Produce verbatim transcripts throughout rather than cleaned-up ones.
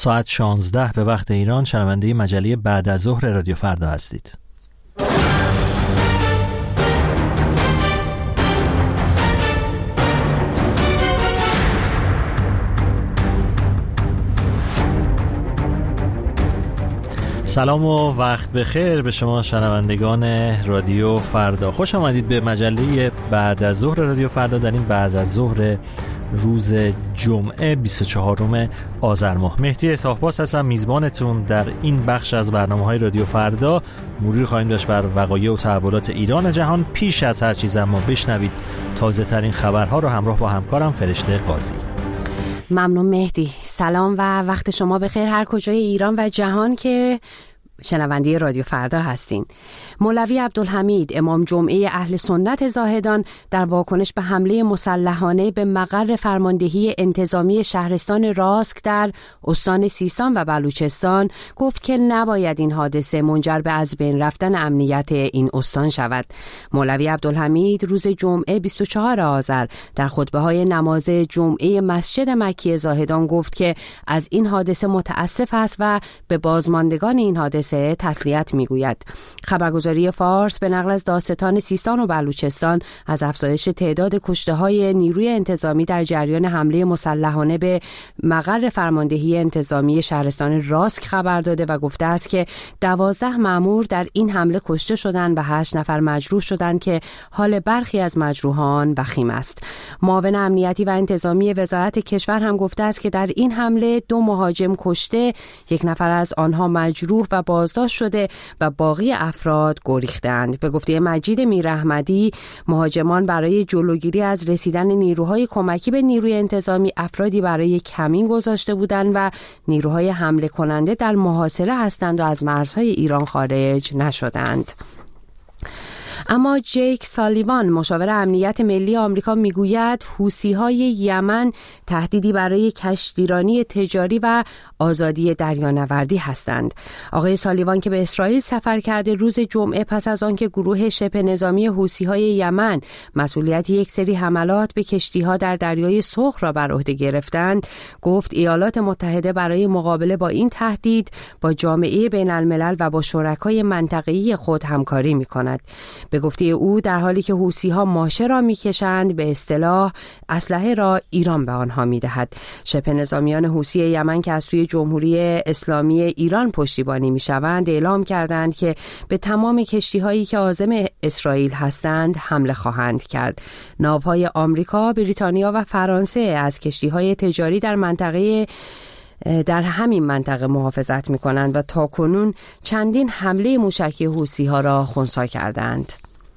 ساعت شانزده به وقت ایران شنونده مجله بعد از ظهر رادیو فردا هستید. سلام و وقت بخیر به شما شنوندگان رادیو فردا. خوش آمدید به مجله بعد از ظهر رادیو فردا. در این بعد از ظهر روز جمعه بیست و چهارم آذر ماه، مهدی طاهباس هستم، میزبانتون در این بخش از برنامه‌های رادیو فردا. مرور خواهیم داشت بر وقایع و تحولات ایران و جهان. پیش از هر چیز اما بشنوید تازه ترین خبرها رو همراه با همکارم فرشته قاضی. ممنون مهدی. سلام و وقت شما بخیر هر کجای ایران و جهان که شنونده رادیو فردا هستین. مولوی عبدالحمید امام جمعه اهل سنت زاهدان در واکنش به حمله مسلحانه به مقر فرماندهی انتظامی شهرستان راسک در استان سیستان و بلوچستان گفت که نباید این حادثه منجر به از بین رفتن امنیت این استان شود. مولوی عبدالحمید روز جمعه بیست و چهارم آذر در خطبه‌های نماز جمعه مسجد مکی زاهدان گفت که از این حادثه متاسف است و به بازماندگان این حادثه تسلیت میگوید. خبرگزاری فارس به نقل از دادستان سیستان و بلوچستان از افزایش تعداد کشته‌های نیروی انتظامی در جریان حمله مسلحانه به مقر فرماندهی انتظامی شهرستان راسک خبر داده و گفته است که دوازده مأمور در این حمله کشته شدند و هشت نفر مجروح شدند که حال برخی از مجروحان وخیم است. معاون امنیتی و انتظامی وزارت کشور هم گفته است که در این حمله دو مهاجم کشته، یک نفر از آنها مجروح و بازداشت شده و باقی افراد گریختند. به گفته مجید میراحمدی، مهاجمان برای جلوگیری از رسیدن نیروهای کمکی به نیروی انتظامی افرادی برای کمین گذاشته بودند و نیروهای حمله کننده در محاصره هستند و از مرزهای ایران خارج نشدند. اما جیک سالیوان مشاور امنیت ملی آمریکا میگوید حوثی‌های یمن تهدیدی برای کشتیرانی تجاری و آزادی دریانوردی هستند. آقای سالیوان که به اسرائیل سفر کرده روز جمعه پس از آنکه گروه شبه نظامی حوثی‌های یمن مسئولیت یک سری حملات به کشتی‌ها در دریای سرخ را بر عهده گرفتند، گفت ایالات متحده برای مقابله با این تهدید با جامعه بین‌الملل و با شرکای منطقه‌ای خود همکاری می‌کند. به گفته او در حالی که حوثی‌ها ماشه را می‌کشند، به اصطلاح اسلحه را ایران به آنها می‌دهد. شبه نظامیان حوثی یمن که از سوی جمهوری اسلامی ایران پشتیبانی می‌شوند اعلام کردند که به تمام کشتی‌هایی که عازم اسرائیل هستند حمله خواهند کرد. ناوهای آمریکا، بریتانیا و فرانسه از کشتی‌های تجاری در منطقه در همین منطقه محافظت می‌کنند و تاکنون چندین حمله موشکی حوثی‌ها را خنثی کردند.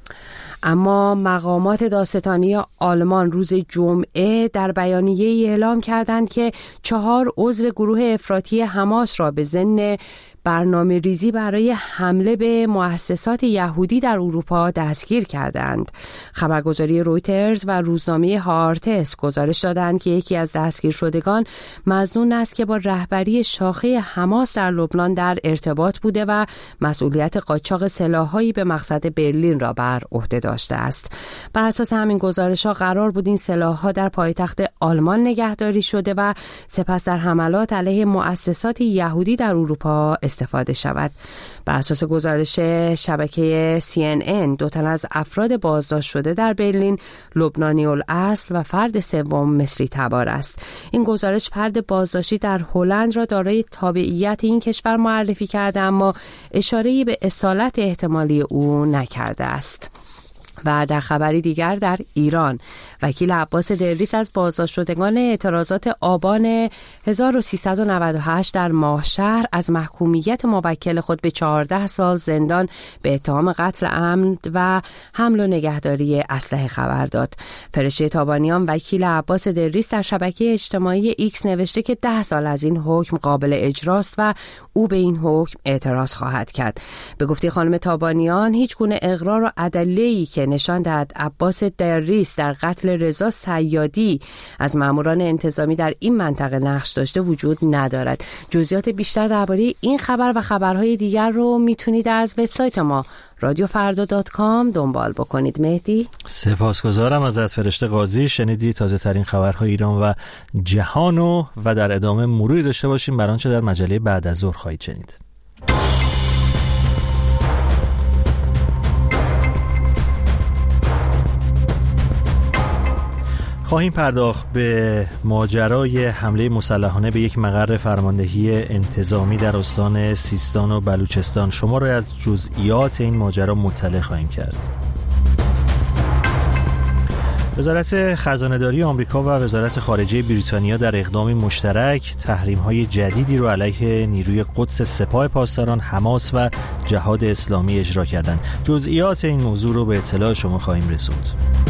اما مقامات دادستانی آلمان روز جمعه در بیانیه‌ای اعلام کردند که چهار عضو گروه افراطی حماس را به ضمن برنامه ریزی برای حمله به مؤسسات یهودی در اروپا دستگیر کردند. خبرگزاری رویترز و روزنامه هارتس گزارش دادند که یکی از دستگیر شدگان مظنون است که با رهبری شاخه حماس در لبنان در ارتباط بوده و مسئولیت قاچاق سلاح‌هایی به مقصد برلین را بر عهده داشته است. بر اساس همین گزارش‌ها قرار بود این سلاح‌ها در پایتخت آلمان نگهداری شده و سپس در حملات علیه مؤسسات یهودی در اروپا استفاده شود. بر اساس گزارش شبکه سی ان ان، دو تن از افراد بازداشت شده در برلین لبنانی الاصل و فرد سوم مصری تبار است. این گزارش فرد بازداشتی در هلند را دارای تابعیت این کشور معرفی کرده، اما اشاره‌ای به اصالت احتمالی او نکرده است. و در خبری دیگر در ایران، وکیل عباس دریس از بازداشت شدگان اعتراضات آبان هزار و سیصد و نود و هشت در ماهشهر از محکومیت موکل خود به چهارده سال زندان به اتهام قتل عمد و حمل و نگهداری اسلحه خبر داد. فرشته تابانیان وکیل عباس دریس در شبکه اجتماعی ایکس نوشته که ده سال از این حکم قابل اجراست و او به این حکم اعتراض خواهد کرد. به گفته خانم تابانیان، هیچ گونه اقرار و ادله‌ای که نشان دهد عباس دریس در قتل رضا صیادی از ماموران انتظامی در این منطقه نقش داشته وجود ندارد. جزئیات بیشتر درباره این خبر و خبرهای دیگر رو میتونید از وبسایت ما رادیو فردا دات کام دنبال بکنید. مهدی سپاسگزارم ازت فرشته قاضی. شنیدی تازه ترین خبرهای ایران و جهانو و در ادامه مروری داشته باشیم بر آنچه در مجله بعد از ظهر خواهید شنید. خواهیم پرداخت به ماجرای حمله مسلحانه به یک مقر فرماندهی انتظامی در استان سیستان و بلوچستان. شما را از جزئیات این ماجرا مطلع خواهیم کرد. وزارت خزانه‌داری آمریکا و وزارت خارجه بریتانیا در اقدامی مشترک تحریم‌های جدیدی را علیه نیروی قدس سپاه پاسداران، حماس و جهاد اسلامی اجرا کردند. جزئیات این موضوع رو به اطلاع شما خواهیم رسوند.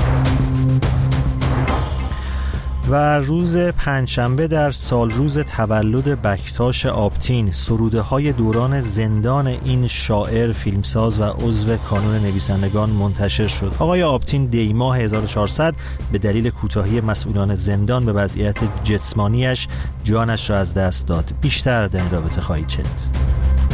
و روز پنجشنبه در سال روز تولد بکتاش آبتین، سروده‌های دوران زندان این شاعر، فیلمساز و عضو کانون نویسندگان منتشر شد. آقای آبتین دی ماه هزار و چهارصد به دلیل کوتاهی مسئولان زندان به وضعیت جسمانیش جانش را از دست داد. بیشتر در این رابطه خواهید شنید.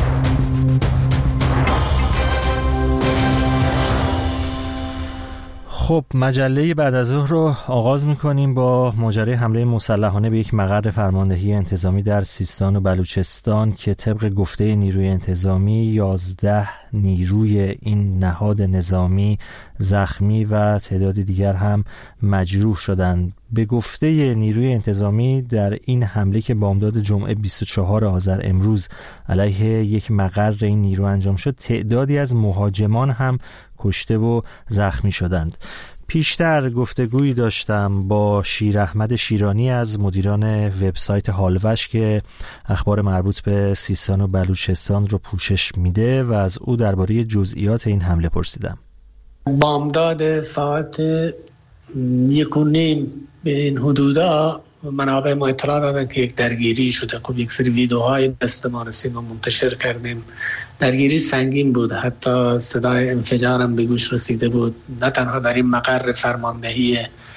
خب مجله بعد از ظهر رو آغاز می‌کنیم با ماجرای حمله مسلحانه به یک مقر فرماندهی انتظامی در سیستان و بلوچستان که طبق گفته نیروی انتظامی یازده نیروی این نهاد نظامی زخمی و تعداد دیگر هم مجروح شدند. به گفته نیروی انتظامی در این حمله که بامداد جمعه بیست و چهارم آذر امروز علیه یک مقر این نیرو انجام شد، تعدادی از مهاجمان هم کشته و زخمی شدند. پیشتر گفتگویی داشتم با شیر احمد شیرانی از مدیران وبسایت هالوش که اخبار مربوط به سیستان و بلوچستان رو پوشش میده و از او درباره جزئیات این حمله پرسیدم. بامداد ساعت یک و نیم به این حدودا منابع ما اطلاع دادن که یک درگیری شده. خب یک سری ویدیوهای دست ما رسید و منتشر کردیم. درگیری سنگین بود، حتی صدای انفجار هم به گوش رسیده بود، نه تنها در این مقر فرماندهی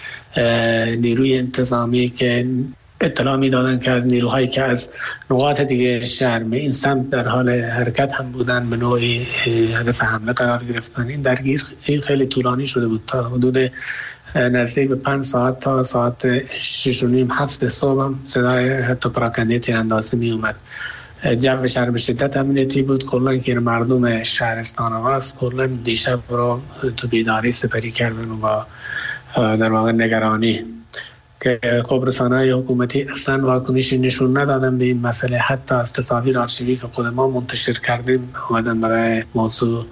نیروی انتظامی که اطلاع می دادن که از نیروهایی که از نقاط دیگه شهر به این سمت در حال حرکت هم بودن به نوعی هدف حمله قرار گرفتن. این درگیر خیلی طولانی شده بود، تا حدود نزدیک به پنج ساعت تا ساعت شش و نیم هفت صبح هم صدای حتی پراکنده تیراندازی می اومد. جو شهر به شدت امنیتی بود. کلا که مردم شهرستان آغاز کلا دیشب رو تو بیداری سپری کردن و با در واقع نگرانی که خب رسانه‌های حکومتی اصلا واکنشی نشون ندادن به این مسئله. حتی از تصاویر آرشیوی که خود ما منتشر کردیم اومدن برای موضوع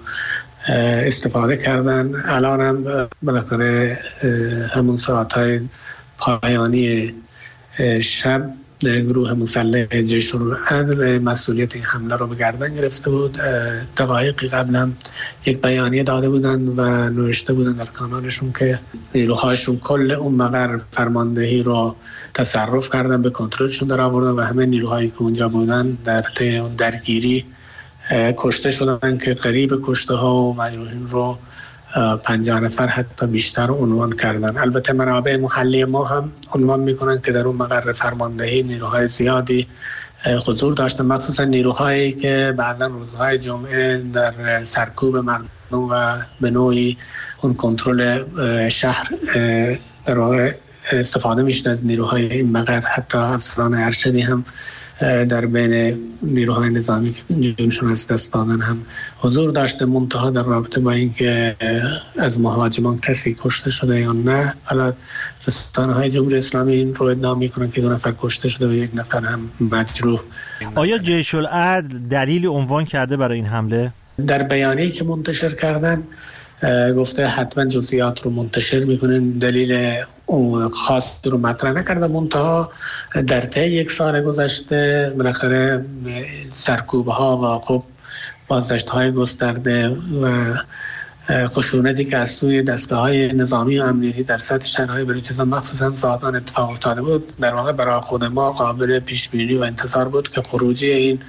استفاده کردن. الان هم بالاخره همون ساعت‌های پایانی شب گروه مسلح جیش العدل مسئولیت این حمله رو به گردن گرفته بود. دقایقی قبل هم یک بیانیه داده بودن و نوشته بودن در کانالشون که نیروهاشون کل اون مقر فرماندهی رو تصرف کردن، به کنترلشون در آوردن و همه نیروهایی که اونجا بودن در طی اون درگیری کشته شدن که قریب کشته ها و مجروحین رو پنجاه نفر حتی بیشتر عنوان کردن. البته منابع محلی ما هم عنوان میکنن که در اون مقر فرماندهی نیروهای زیادی حضور داشتن، مخصوصا نیروهایی که بعضا روزهای جمعه در سرکوب مردم و به نوعی اون کنترل شهر در واقع استفاده میشد از نیروهای این مقر. حتی افسران ارشدی هم در بین نیروهای نظامی که جونشون از دست دادن هم حضور داشته. منتها در رابطه با اینکه از مهاجمان کسی کشته شده یا نه، حالا رسانه‌های جمهوری اسلامی این رو ادعا میکنن که دو نفر کشته شده و یک نفر هم مجروح. آیا جیش العدل دلیلی عنوان کرده برای این حمله؟ در بیانیه‌ای که منتشر کردن گفته حتما جزئیات رو منتشر میکنن، دلیل خاص رو مطرح نکرده. منتها در طی یک سال گذشته بالاخره سرکوب ها و خب بازداشت های گسترده و خشونتی که از سوی دستگاه‌های نظامی و امنیتی در سطح شهرهای بلوچستان مخصوصا زادان اتفاق افتاده بود، در واقع برای خود ما قابل پیش بینی و انتظار بود که خروجی این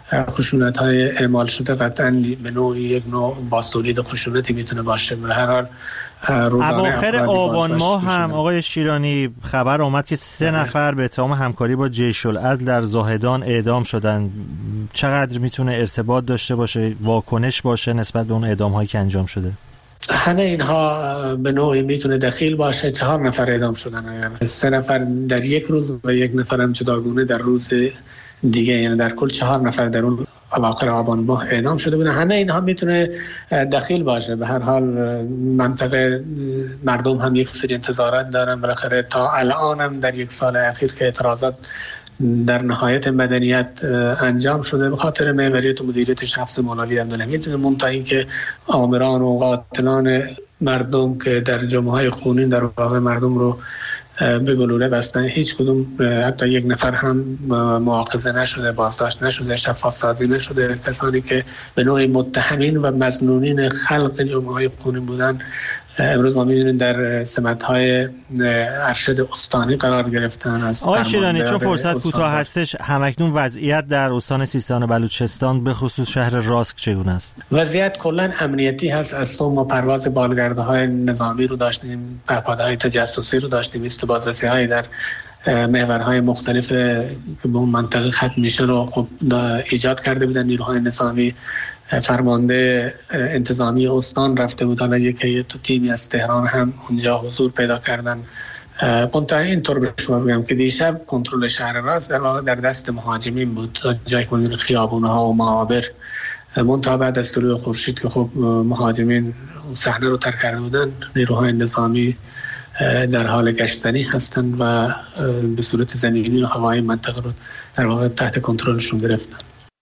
خشونت های اعمال شده قطعا به نوعی یک نوع بازتولید خشونتی میتونه باشه. به هر حال اواخر آبان ماه هم آقای شیرانی خبر آمد که سه نفر به اتهام همکاری با جیش العدل در زاهدان اعدام شدن. چقدر میتونه ارتباط داشته باشه، واکنش باشه نسبت به اون اعدام هایی که انجام شده؟ همه اینها به نوعی میتونه دخیل باشه. چهار نفر اعدام شدن، سه نفر در یک روز و یک نفر هم جداگونه در روز دیگه، یعنی در کل چهار نفر در اون اواخر آبان ماه اعدام شده بودن. همه اینها میتونه دخیل باشه. به هر حال منطقه مردم هم یک سری انتظارات دارن. بالاخره تا الان هم در یک سال اخیر که اعتراضات در نهایت مدنیت انجام شده به خاطر محوریت و مدیریت شخص مولوی عبدالحمید، منتها اینکه آمران و قاتلان مردم که در جمعه‌های خونین در واقع مردم رو به گلوله بستن، هیچ کدوم حتی یک نفر هم مؤاخذه نشده، بازداشت نشده، شفاف سازی نشده. کسانی که به نوعی متهمین و مظنونین خلق جمعه‌های خونین بودن امروز ما می‌بینیم در سمت‌های ارشد استانی قرار گرفتن. آقای شیرانی چون فرصت کوتاه هستش، همکنون وضعیت در استان سیستان و بلوچستان به خصوص شهر راسک چگونه است؟ وضعیت کلاً امنیتی هست. از صبح ما پرواز بالگرده‌های نظامی رو داشتیم، پهپادهای تجسسی رو داشتیم، است بازرسی‌های در محورهای مختلف که به اون منطقه ختم میشه رو خب ایجاد کرده بودن نیروهای نظامی. فرمانده انتظامی استان رفته بود، حالا یک هیئت تیمی از تهران هم اونجا حضور پیدا کردن. منتها اینطور به شما بگم که دیشب کنترل شهر راست در واقع در دست مهاجمین بود، جایی که می‌بینید خیابون‌ها و معابر. منتها بعد از طلوع خورشید که خب مهاجمین صحنه رو ترک کرده بودن، نیروهای نظامی در حال گشتزنی هستند و به صورت زمینی و هوایی منطقه رو در واقع تحت کنترلشون گرفتن.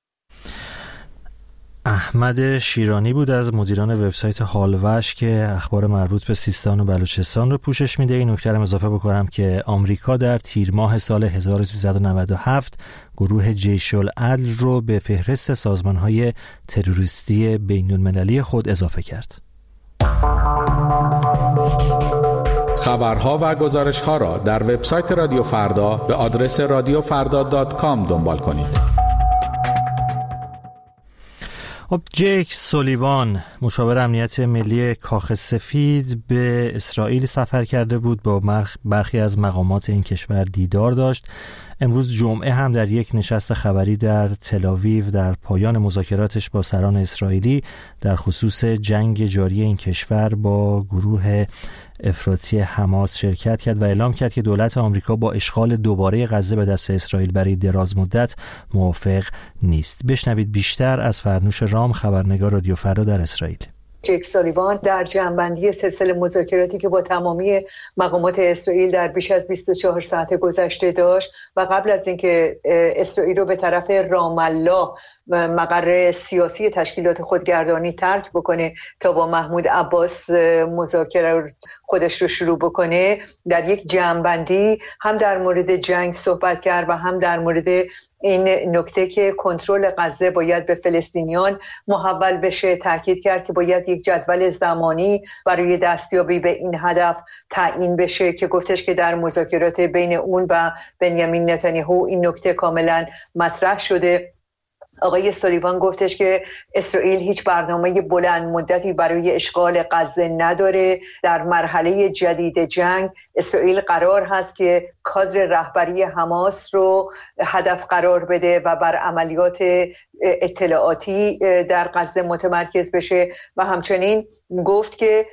احمد شیرانی بود از مدیران وبسایت حالوش که اخبار مربوط به سیستان و بلوچستان رو پوشش میده. این نکته رو اضافه بکنم که آمریکا در تیر ماه سال هزار و سیصد و نود و هفت گروه جیش العدل رو به فهرست سازمان‌های تروریستی بین‌المللی خود اضافه کرد. خبرها و گزارش‌ها را در وبسایت رادیو فردا به آدرس رادیو فردا دات کام دنبال کنید. خب جیک سولیوان مشاور امنیت ملی کاخ سفید به اسرائیل سفر کرده بود، با برخی از مقامات این کشور دیدار داشت. امروز جمعه هم در یک نشست خبری در تل‌آویو در پایان مذاکراتش با سران اسرائیلی در خصوص جنگ جاری این کشور با گروه افراطی حماس شرکت کرد و اعلام کرد که دولت آمریکا با اشغال دوباره غزه به دست اسرائیل برای دراز مدت موافق نیست. بشنوید بیشتر از فرنوش رام، خبرنگار رادیو فردا در اسرائیل. جیک سولیوان در جمع‌بندی سلسله مذاکراتی که با تمامی مقامات اسرائیل در بیش از بیست و چهار ساعت گذشته داشت و قبل از اینکه اسرائیل رو به طرف رام الله مقر سیاسی تشکیلات خودگردانی ترک بکنه تا با محمود عباس مذاکره خودش رو شروع بکنه، در یک جمع‌بندی هم در مورد جنگ صحبت کرد و هم در مورد این نکته که کنترل غزه باید به فلسطینیان محول بشه تاکید کرد که باید یک جدول زمانی برای دستیابی به این هدف تعیین بشه که گفتش که در مذاکرات بین اون و بنیامین نتانیاهو این نکته کاملا مطرح شده. آقای سولیوان گفتش که اسرائیل هیچ برنامه بلند مدتی برای اشغال غزه نداره. در مرحله جدید جنگ اسرائیل قرار هست که کادر رهبری حماس رو هدف قرار بده و بر عملیات اطلاعاتی در غزه متمرکز بشه و همچنین گفت که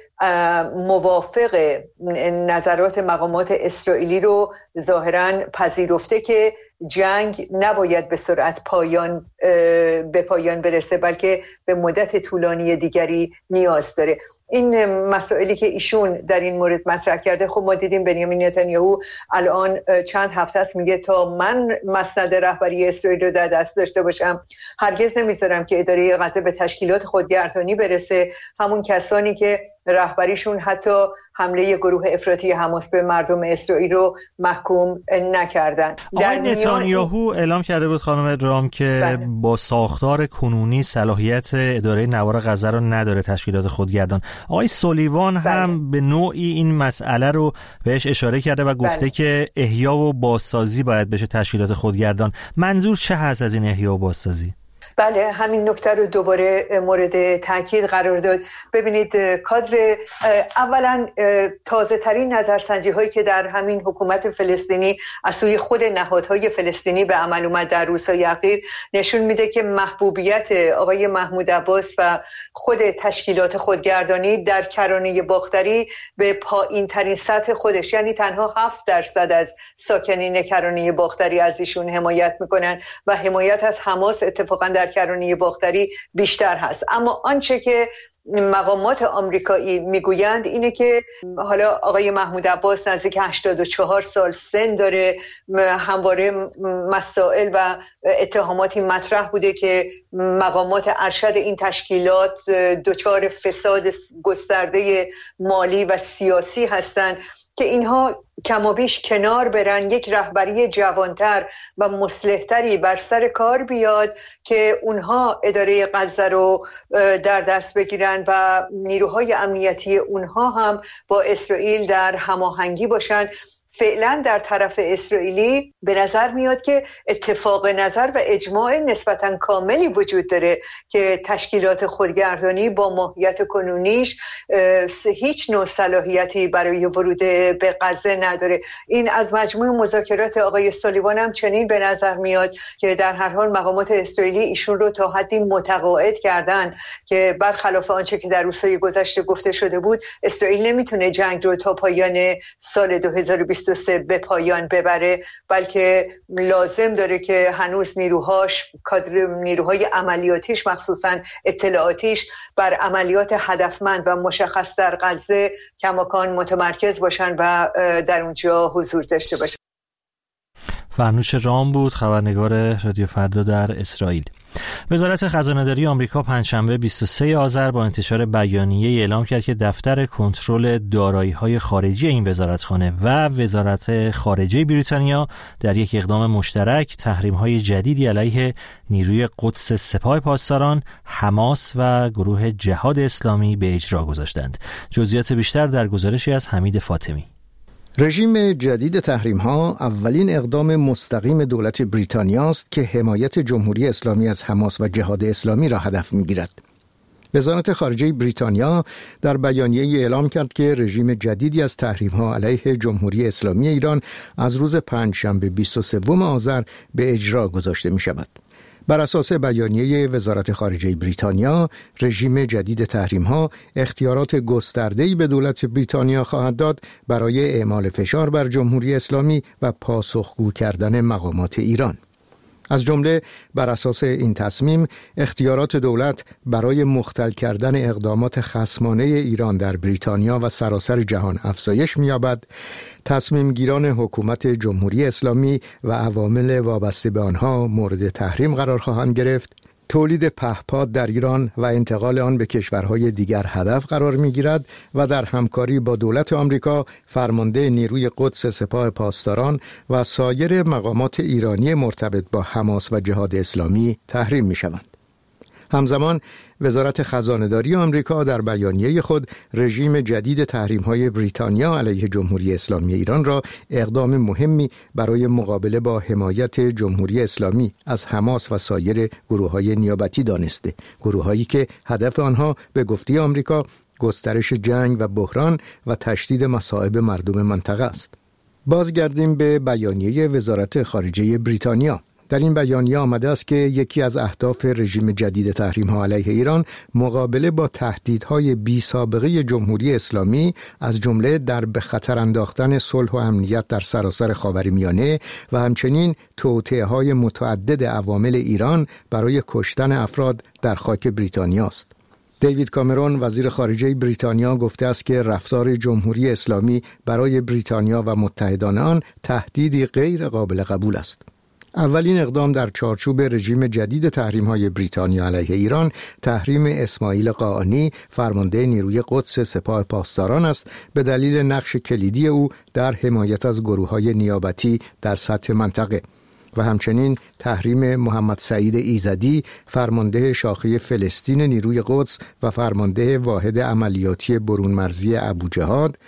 موافق نظرات مقامات اسرائیلی رو ظاهراً پذیرفته که جنگ نباید به سرعت پایان به پایان برسه بلکه به مدت طولانی دیگری نیاز داره. این مسائلی که ایشون در این مورد مطرح کرده، خب ما دیدیم بنیامین نتانیاهو الان چند هفته است میگه تا من مسند رهبری اسرائیل رو در دست داشته باشم هرگز نمیذارم که اداره غزه به تشکیلات خودگردانی برسه، همون کسانی که رهبریشون حتی حمله گروه افراطی حماس به مردم اسرائیل رو محکوم نکردن. آقای نتانیاهو اعلام کرده بود خانم رام که بله. با ساختار کنونی صلاحیت اداره نوار غزه رو نداره تشکیلات خودگردان. آقای سولیوان بله. هم به نوعی این مسئله رو بهش اشاره کرده و گفته بله. که احیا و بازسازی باید بشه تشکیلات خودگردان. منظور چه هست از این احیا و بازسازی؟ بله، همین نکته رو دوباره مورد تاکید قرار داد. ببینید کادر اولا تازه ترین نظرسنجی هایی که در همین حکومت فلسطینی از سوی خود نهادهای فلسطینی به عمل اومد در روزهای اخیر نشون میده که محبوبیت آقای محمود عباس و خود تشکیلات خودگردانی در کرانه باختری به پایین ترین سطح خودش، یعنی تنها هفت درصد از ساکنین کرانه باختری از ایشون حمایت میکنن و حمایت از حماس اتفاقا در کرانه باختری بیشتر هست. اما آنچه که مقامات آمریکایی میگویند اینه که حالا آقای محمود عباس نزدیک هشتاد و چهار سال سن داره، همواره مسائل و اتهاماتی مطرح بوده که مقامات ارشد این تشکیلات دچار فساد گسترده مالی و سیاسی هستند که اینها کمابیش کنار برن، یک رهبری جوانتر و مصلحتری بر سر کار بیاد که اونها اداره غزه رو در دست بگیرن و نیروهای امنیتی اونها هم با اسرائیل در هماهنگی باشن. فعلا در طرف اسرائیلی به نظر میاد که اتفاق نظر و اجماع نسبتاً کاملی وجود داره که تشکیلات خودگردانی با ماهیت کنونیش هیچ نوع صلاحیتی برای ورود به غزه نداره. این از مجموع مذاکرات آقای سالیوان هم چنین به نظر میاد که در هر حال مقامات اسرائیلی ایشون رو تا حدی متقاعد کردن که برخلاف آنچه که در روزهای گذشته گفته شده بود، اسرائیل نمیتونه جنگ رو تا پایان سال دو هزار و بیست و سه به پایان ببره، بلکه لازم داره که هنوز نیروهاش، کادر نیروهای عملیاتیش مخصوصا اطلاعاتیش بر عملیات هدفمند و مشخص در غزه کماکان متمرکز باشن و در اونجا حضور داشته باشن. فرنوش رام بود، خبرنگار رادیو فردا در اسرائیل. وزارت خزانه‌داری آمریکا پنجشنبه بیست و سوم آذر با انتشار بیانیه اعلام کرد که دفتر کنترل دارایی‌های خارجی این وزارتخانه و وزارت خارجه بریتانیا در یک اقدام مشترک تحریم‌های جدیدی علیه نیروی قدس سپاه پاسداران، حماس و گروه جهاد اسلامی به اجرا گذاشتند. جزئیات بیشتر در گزارشی از حمید فاطمی. رژیم جدید تحریم‌ها اولین اقدام مستقیم دولت بریتانیا است که حمایت جمهوری اسلامی از حماس و جهاد اسلامی را هدف می‌گیرد. وزارت خارجه بریتانیا در بیانیه اعلام کرد که رژیم جدیدی از تحریم‌ها علیه جمهوری اسلامی ایران از روز پنجشنبه بیست و سوم آذر به اجرا گذاشته می‌شود. بر اساس بیانیه وزارت خارجه بریتانیا، رژیم جدید تحریم‌ها اختیارات گسترده‌ای به دولت بریتانیا خواهد داد برای اعمال فشار بر جمهوری اسلامی و پاسخگو کردن مقامات ایران. از جمله بر اساس این تصمیم اختیارات دولت برای مختل کردن اقدامات خصمانه ایران در بریتانیا و سراسر جهان افزایش می‌یابد. تصمیم گیران حکومت جمهوری اسلامی و عوامل وابسته به آنها مورد تحریم قرار خواهند گرفت. تولید پهپاد در ایران و انتقال آن به کشورهای دیگر هدف قرار می‌گیرد و در همکاری با دولت آمریکا فرمانده نیروی قدس سپاه پاسداران و سایر مقامات ایرانی مرتبط با حماس و جهاد اسلامی تحریم می‌شوند. همزمان وزارت خزانه‌داری آمریکا در بیانیه خود رژیم جدید تحریم‌های بریتانیا علیه جمهوری اسلامی ایران را اقدام مهمی برای مقابله با حمایت جمهوری اسلامی از حماس و سایر گروه‌های نیابتی دانسته، گروه‌هایی که هدف آنها به گفته آمریکا گسترش جنگ و بحران و تشدید مصائب مردم منطقه است. بازگردیم به بیانیه وزارت خارجه بریتانیا. در این بیانیه آمده است که یکی از اهداف رژیم جدید تحریم‌ها علیه ایران مقابله با تهدیدهای بی سابقه جمهوری اسلامی از جمله در به خطر انداختن صلح و امنیت در سراسر خاورمیانه و همچنین توطئه‌های متعدد عوامل ایران برای کشتن افراد در خاک بریتانیا است. دیوید کامرون وزیر خارجه بریتانیا گفته است که رفتار جمهوری اسلامی برای بریتانیا و متحدان آن تهدیدی غیر قابل قبول است. اولین اقدام در چارچوب رژیم جدید تحریم‌های بریتانیا علیه ایران تحریم اسماعیل قاآنی فرمانده نیروی قدس سپاه پاسداران است به دلیل نقش کلیدی او در حمایت از گروه‌های نیابتی در سطح منطقه و همچنین تحریم محمد سعید ایزدی فرمانده شاخه فلسطین نیروی قدس و فرمانده واحد عملیاتی برون مرزی ابوجهاد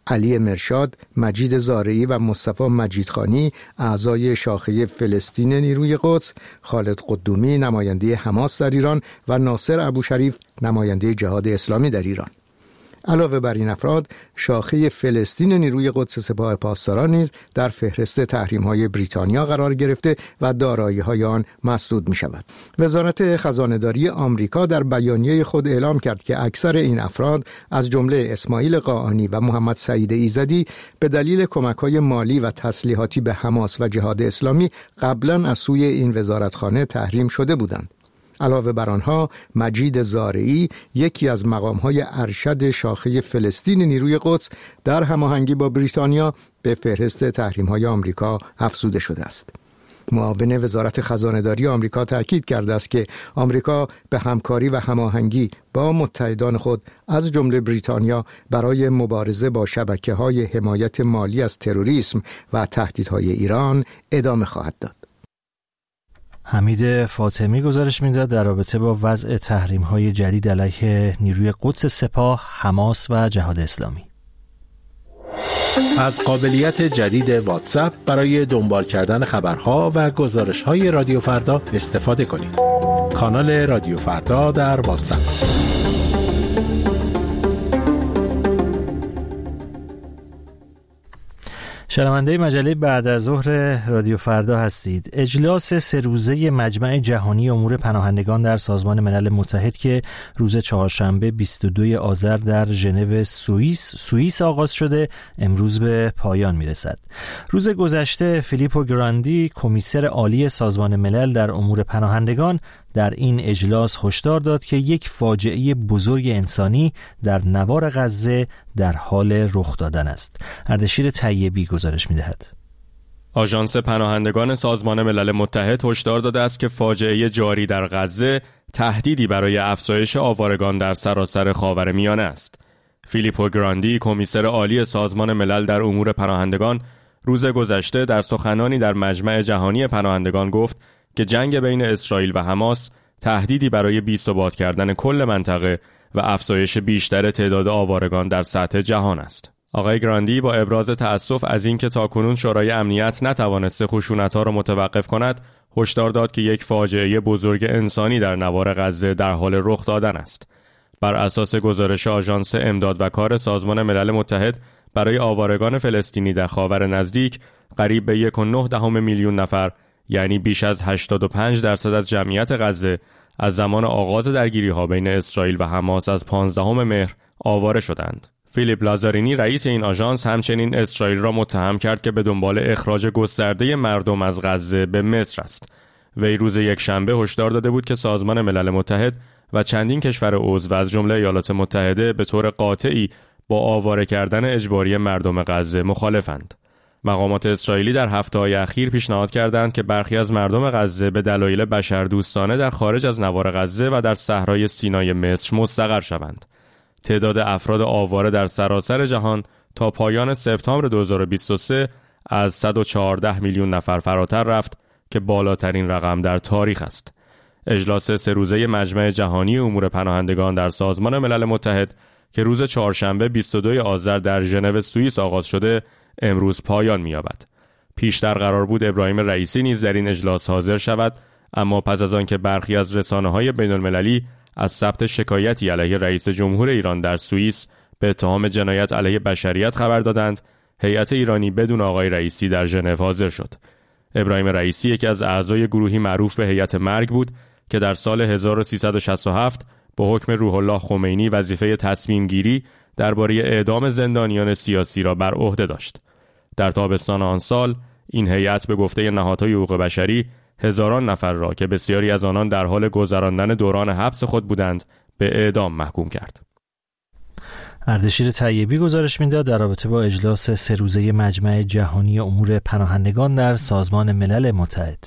علی مرشاد، مجید زارعی و مصطفی مجیدخانی اعضای شاخه فلسطین نیروی قدس، خالد قدومی نماینده حماس در ایران و ناصر ابوشریف نماینده جهاد اسلامی در ایران. علاوه بر این افراد، شاخه فلسطین نیروی قدس سپاه پاسداران نیز در فهرست تحریم‌های بریتانیا قرار گرفته و دارایی‌های آن مسدود می‌شود. وزارت خزانه‌داری آمریکا در بیانیه خود اعلام کرد که اکثر این افراد از جمله اسماعیل قاآنی و محمد سعید ایزدی به دلیل کمک‌های مالی و تسلیحاتی به حماس و جهاد اسلامی قبلاً از سوی این وزارتخانه تحریم شده بودند. علاوه بر آنها، مجید زارعی، یکی از مقام‌های ارشد شاخه فلسطین نیروی قدس، در هماهنگی با بریتانیا به فهرست تحریم‌های آمریکا افزوده شده است. معاون وزارت خزانه‌داری آمریکا تاکید کرده است که آمریکا به همکاری و هماهنگی با متحدان خود از جمله بریتانیا برای مبارزه با شبکه‌های حمایت مالی از تروریسم و تهدیدهای ایران ادامه خواهد داد. حمید فاطمی گزارش میداد در رابطه با وضع تحریم‌های جدید علیه نیروی قدس سپاه، حماس و جهاد اسلامی. از قابلیت جدید واتساپ برای دنبال کردن خبرها و گزارش‌های رادیو فردا استفاده کنید. کانال رادیو فردا در واتساپ. شنونده مجله بعد از ظهر رادیو فردا هستید. اجلاس سه روزه مجمع جهانی امور پناهندگان در سازمان ملل متحد که روز چهارشنبه بیست و دوم آذر در ژنو سوئیس سوئیس آغاز شده، امروز به پایان میرسد. روز گذشته فیلیپو گراندی، کمیسر عالی سازمان ملل در امور پناهندگان، در این اجلاس هشدار داد که یک فاجعه بزرگ انسانی در نوار غزه در حال رخ دادن است. اردشیر طیبی گزارش می‌دهد. آژانس پناهندگان سازمان ملل متحد هشدار داده است که فاجعه جاری در غزه تهدیدی برای افزایش آوارگان در سراسر خاورمیانه است. فیلیپو گراندی، کمیسر عالی سازمان ملل در امور پناهندگان، روز گذشته در سخنانی در مجمع جهانی پناهندگان گفت که جنگ بین اسرائیل و حماس تهدیدی برای بی‌ثبات کردن کل منطقه و افزایش بیشتر تعداد آوارگان در سطح جهان است. آقای گراندی با ابراز تأسف از اینکه تاکنون شورای امنیت نتوانسته خشونت‌ها را متوقف کند، هشدار داد که یک فاجعه بزرگ انسانی در نوار غزه در حال رخ دادن است. بر اساس گزارش آژانس امداد و کار سازمان ملل متحد، برای آوارگان فلسطینی در خاور نزدیک قریب به یک و نه دهم میلیون نفر، یعنی بیش از هشتاد و پنج درصد از جمعیت غزه، از زمان آغاز درگیری‌ها بین اسرائیل و حماس از پانزدهم مهر آواره شدند. فیلیپ لازارینی، رئیس این آژانس، همچنین اسرائیل را متهم کرد که به دنبال اخراج گسترده مردم از غزه به مصر است. وی روز یکشنبه هشدار داده بود که سازمان ملل متحد و چندین کشور عضو و از جمله ایالات متحده به طور قاطعی با آواره کردن اجباری مردم غزه مخالفند. مقامات اسرائیلی در هفته‌های اخیر پیشنهاد کردند که برخی از مردم غزه به دلایل بشردوستانه در خارج از نوار غزه و در صحرای سینای مصر مستقر شوند. تعداد افراد آواره در سراسر جهان تا پایان سپتامبر دو هزار و بیست و سه از صد و چهارده میلیون نفر فراتر رفت که بالاترین رقم در تاریخ است. اجلاس سه روزه مجمع جهانی امور پناهندگان در سازمان ملل متحد که روز چهارشنبه بیست و دوم آذر در ژنو سوئیس آغاز شده، امروز پایان می‌یابد. پیشتر قرار بود ابراهیم رئیسی نیز در این اجلاس حاضر شود، اما پس از آنکه برخی از رسانه‌های بین‌المللی از ثبت شکایتی علیه رئیس جمهور ایران در سوئیس به اتهام جنایت علیه بشریت خبر دادند، هیئت ایرانی بدون آقای رئیسی در ژنو حاضر شد. ابراهیم رئیسی یکی از اعضای گروهی معروف به هیئت مرگ بود که در سال هزار و سیصد و شصت و هفت با حکم روح الله خمینی وظیفه تصمیم گیری درباره اعدام زندانیان سیاسی را بر عهده داشت. در تابستان آن سال این هیئت به گفته نهادهای حقوق بشری هزاران نفر را که بسیاری از آنان در حال گذراندن دوران حبس خود بودند به اعدام محکوم کرد. اردشیر طیبی گزارش می‌داد در رابطه با اجلاس سه روزه مجمع جهانی امور پناهندگان در سازمان ملل متحد.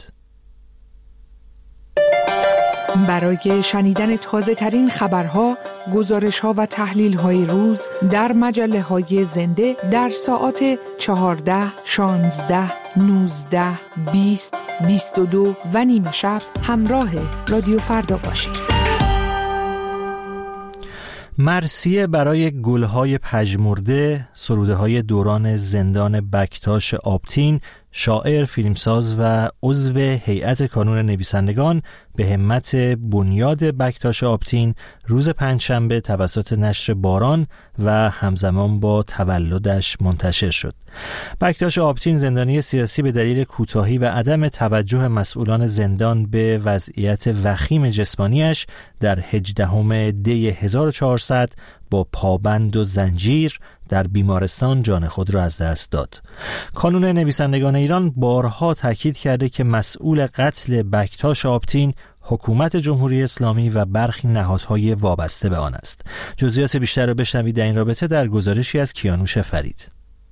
برای شنیدن تازه ترین خبرها، گزارش‌ها و تحلیل‌های روز در مجله‌های زنده در ساعات چهارده، شانزده، نوزده، بیست، بیست و دو و نیمه شب همراه رادیو فردا باشید. مرثیه برای گلهای پژمرده، سروده های دوران زندان بکتاش آبتین، شاعر، فیلمساز و عضو هیئت کانون نویسندگان به همت بنیاد بکتاش آبتین روز پنجشنبه توسط نشر باران و همزمان با تولدش منتشر شد. بکتاش آبتین زندانی سیاسی به دلیل کوتاهی و عدم توجه مسئولان زندان به وضعیت وخیم جسمانیش در هجدهم دی هزار و چهارصد با پابند و زنجیر در بیمارستان جان خود را از دست داد. کانون نویسندگان ایران بارها تاکید کرده که مسئول قتل بکتاش آبتین حکومت جمهوری اسلامی و برخی نهادهای وابسته به آن است. جزئیات بیشتر را بشنوید در این رابطه در گزارشی از کیانوش فرید.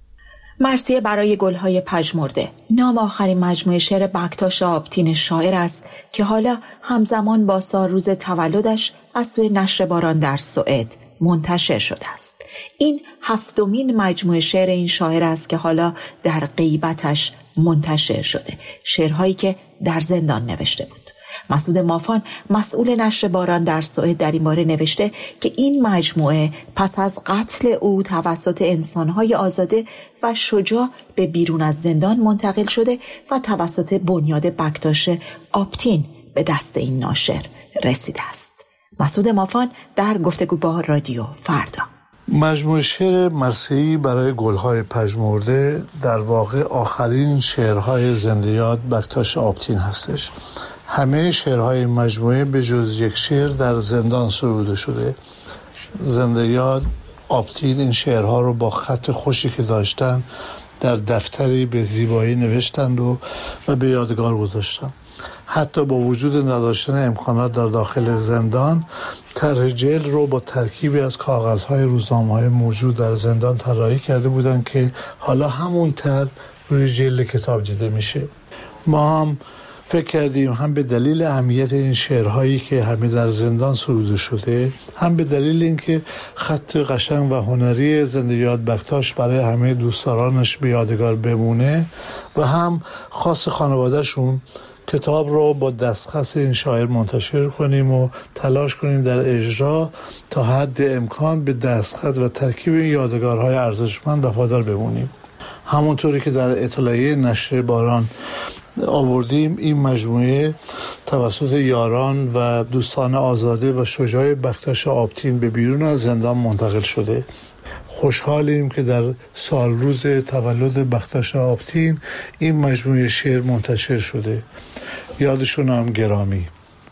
مرثیه برای گلهای پژمرده نام آخرین مجموعه شعر بکتاش آبتین شاعر است که حالا همزمان با سال روز تولدش از سوی نشر باران در سوئد منتشر شده است. این هفتمین مجموعه شعر این شاعر است که حالا در غیبتش منتشر شده، شعرهایی که در زندان نوشته بود. مسعود مافان مسئول نشر باران در سوئد در این باره نوشته که این مجموعه پس از قتل او توسط انسانهای آزاده و شجاع به بیرون از زندان منتقل شده و توسط بنیاد بکتاش آبتین به دست این ناشر رسیده است. مسعود مافان در گفتگو با رادیو فردا. مجموعه شعر مرثیه‌ای برای گلهای پژمرده در واقع آخرین شعرهای زنده یاد بکتاش آبتین هستش. همه شعرهای مجموعه به جز یک شعر در زندان سروده شده. زنده یاد آبتین این شعرها رو با خط خوشی که داشتن در دفتری به زیبایی نوشتند و, و به یادگار گذاشتند. حتی با وجود نداشتن امکانات در داخل زندان، طرح جلد رو با ترکیبی از کاغذهای روزنامه‌های موجود در زندان طراحی کرده بودند که حالا همون طرح روی جلد کتاب دیده میشه. ما هم فکر کردیم هم به دلیل اهمیت این شعرهایی که همه در زندان سروده شده، هم به دلیل اینکه خط قشنگ و هنری زنده یاد بکتاش برای همه دوستدارانش به یادگار بمونه و هم خاص خانوادهشون، کتاب رو با دستخط این شاعر منتشر کنیم و تلاش کنیم در اجرا تا حد امکان به دستخط و ترکیب این یادگارهای ارزشمند وفادار بمونیم. همونطوری که در اطلاعیه نشر باران آوردیم، این مجموعه توسط یاران و دوستان آزاده و شجاع بکتاش آبتین به بیرون از زندان منتقل شده. خوشحالیم که در سال روز تولد بکتاش آبتین این مجموعه شعر منتشر شده. یادشون هم گرامی.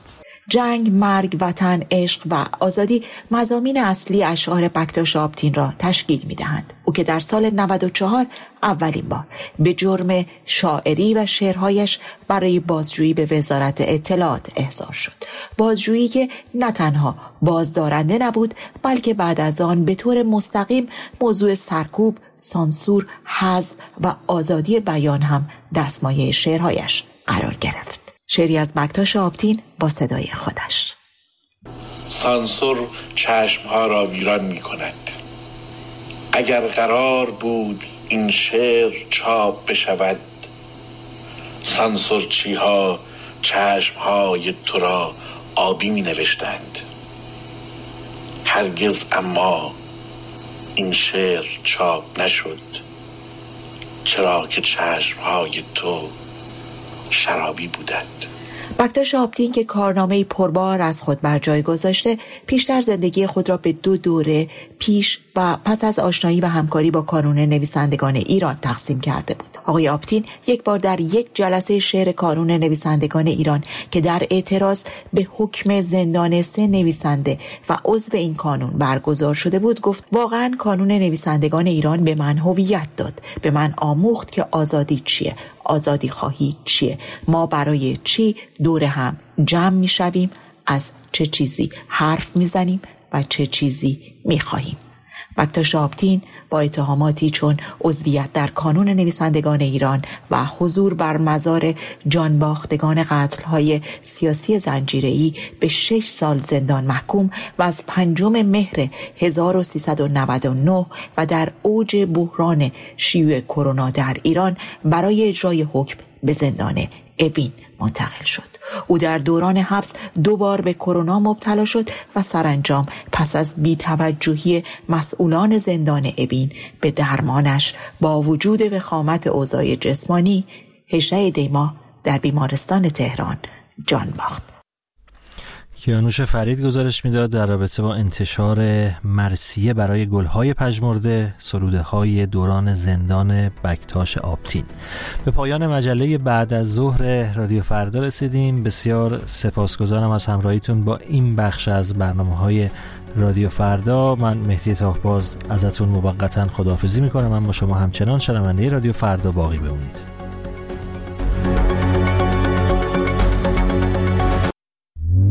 جنگ، مرگ، وطن، عشق و آزادی مضامین اصلی اشعار بکتاش آبتین را تشکیل می‌دهند. او که در سال نود و چهار اولین بار به جرم شاعری و شعرهایش برای بازجویی به وزارت اطلاعات احضار شد. بازجویی که نه تنها بازدارنده نبود، بلکه بعد از آن به طور مستقیم موضوع سرکوب، سانسور، حذف و آزادی بیان هم دستمایه شعرهایش قرار گرفت. شعری از بکتاش آبتین با صدای خودش. سانسور چشمها را ویران می کند. اگر قرار بود این شعر چاپ بشود، سانسورچی ها چشمهای تو را آبی می نوشتند. هرگز اما این شعر چاپ نشد، چرا که چشمهای تو شرابی بودند. بکتاش آبتین که کارنامه‌ای پربار از خود بر جای گذاشته، پیشتر زندگی خود را به دو دوره پیش و پس از آشنایی و همکاری با کانون نویسندگان ایران تقسیم کرده بود. آقای آبتین یک بار در یک جلسه شعر کانون نویسندگان ایران که در اعتراض به حکم زندان سه نویسنده و عضو این کانون برگزار شده بود گفت: واقعا کانون نویسندگان ایران به من هویت داد، به من آموخت که آزادی چیه، آزادی خواهی چیه، ما برای چی دور هم جمع می شویم، از چه چیزی حرف می زنیم و چه چیزی می خواهیم. بکتاش آبتین با اتهاماتی چون عضویت در کانون نویسندگان ایران و حضور بر مزار جانباختگان قتل‌های سیاسی زنجیره‌ای به شش سال زندان محکوم و از پنجم مهر هزار و سیصد و نود و نه و در اوج بحران شیوع کرونا در ایران برای اجرای حکم به زندان اوین منتقل شد. او در دوران حبس دو بار به کرونا مبتلا شد و سرانجام پس از بی‌توجهی مسئولان زندان اوین به درمانش با وجود وخامت اوضاع جسمانی هجدهم دی ماه در بیمارستان تهران جان باخت. کیانوش فرید گزارش میداد در رابطه با انتشار مرثیه برای گلهای پژمرده، سروده‌های دوران زندان بکتاش آبتین. به پایان مجله بعد از ظهر رادیو فردا رسیدیم. بسیار سپاسگزارم از همراهیتون با این بخش از برنامه‌های رادیو فردا. من مهدی تاهباز ازتون موقتا خداحافظی میکنم. من با شما همچنان شنونده رادیو فردا باقی بمونید.